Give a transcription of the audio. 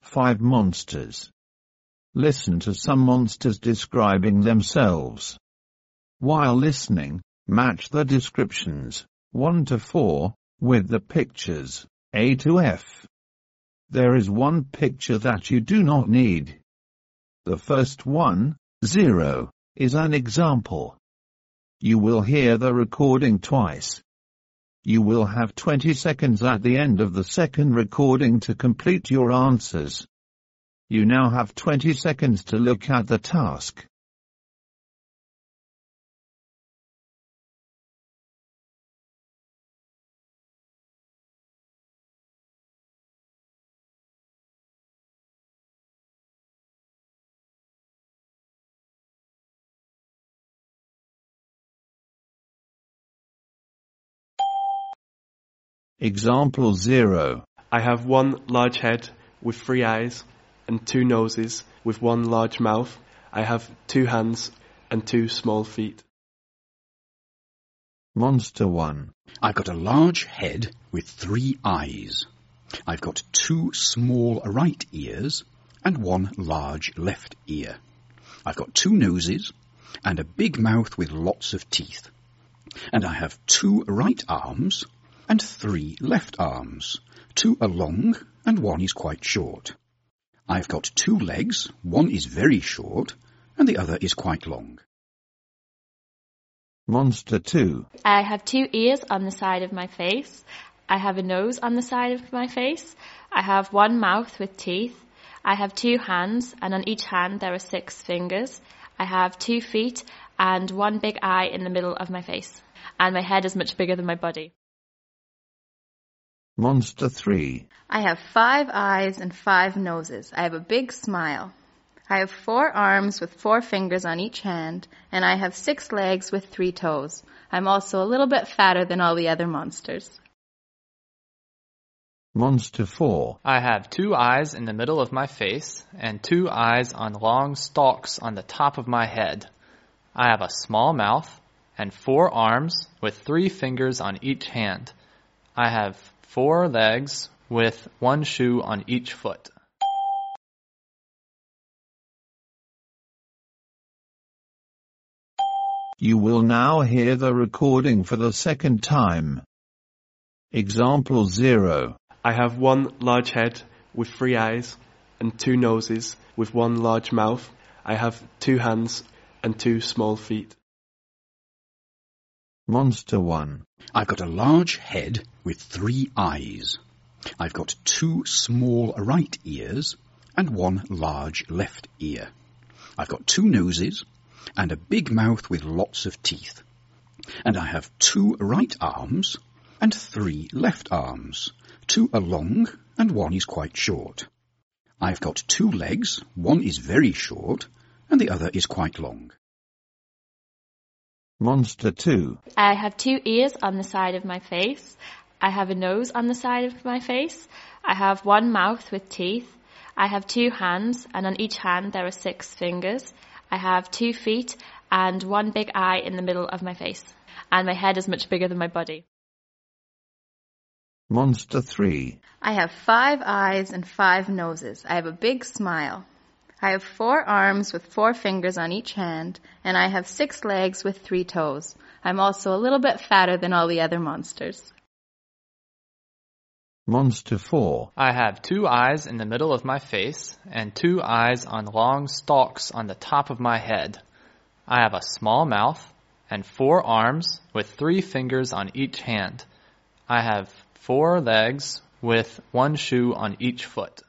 5 monsters. Listen to some monsters describing themselves. While listening, match the descriptions, 1 to 4, with the pictures, A to F. There is one picture that you do not need. The first one, 0, is an example. You will hear the recording twice. You will have 20 seconds at the end of the second recording to complete your answers. You now have 20 seconds to look at the task. Example 0. I have 1 large head with 3 eyes and 2 noses with 1 large mouth. I have 2 hands and 2 small feet. Monster 1. I've got a large head with 3 eyes. I've got 2 small right ears and 1 large left ear. I've got 2 noses and a big mouth with lots of teeth. And I have 2 right arms and 3 left arms. 2 are long and 1 is quite short. I've got 2 legs, 1 is very short and the other is quite long. Monster 2. I have 2 ears on the side of my face. I have a nose on the side of my face. I have 1 mouth with teeth. I have 2 hands, and on each hand there are 6 fingers. I have 2 feet and 1 big eye in the middle of my face. And my head is much bigger than my body. Monster 3. I have 5 eyes and 5 noses. I have a big smile. I have 4 arms with 4 fingers on each hand, and I have 6 legs with 3 toes. I'm also a little bit fatter than all the other monsters. Monster 4. I have 2 eyes in the middle of my face and 2 eyes on long stalks on the top of my head. I have a small mouth and 4 arms with 3 fingers on each hand. I have 4 legs with 1 shoe on each foot. You will now hear the recording for the second time. Example 0. I have 1 large head with 3 eyes and 2 noses with 1 large mouth. I have 2 hands and 2 small feet. Monster 1. I've got a large head with 3 eyes. I've got 2 small right ears and 1 large left ear. I've got 2 noses and a big mouth with lots of teeth. And I have 2 right arms and 3 left arms. 2 are long and 1 is quite short. I've got 2 legs, 1 is very short and the other is quite long. Monster 2. I have 2 ears on the side of my face. I have a nose on the side of my face. I have 1 mouth with teeth. I have 2 hands, and on each hand there are 6 fingers. I have 2 feet and 1 big eye in the middle of my face. And my head is much bigger than my body. Monster 3. I have 5 eyes and 5 noses. I have a big smile. I have 4 arms with 4 fingers on each hand, and I have 6 legs with 3 toes. I'm also a little bit fatter than all the other monsters. Monster 4. I have 2 eyes in the middle of my face and 2 eyes on long stalks on the top of my head. I have a small mouth and 4 arms with 3 fingers on each hand. I have 4 legs with 1 shoe on each foot.